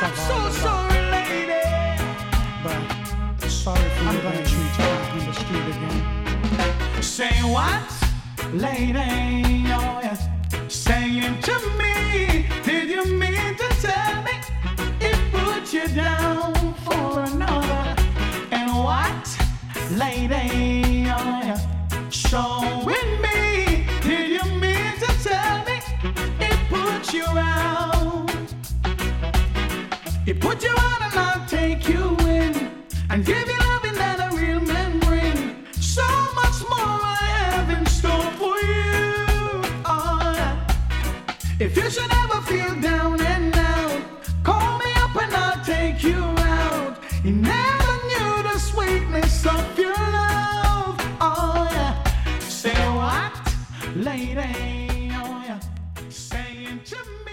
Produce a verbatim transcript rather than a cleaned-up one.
I'm so sorry, lady. But sorry for I'm gonna treat you out in the street again. Say what, lady? Oh yeah. Saying to me, did you mean to tell me it put you down for another? And what, lady? Oh yeah. Showing me, did you mean to tell me it put you out? It put you out and I'll take you in and give you loving that a real man bring. So much more I have in store for you. Oh, yeah. If you should ever feel down and out, call me up and I'll take you out. You never knew the sweetness of your love. Oh yeah. Say what, lady? Oh yeah. Saying to me.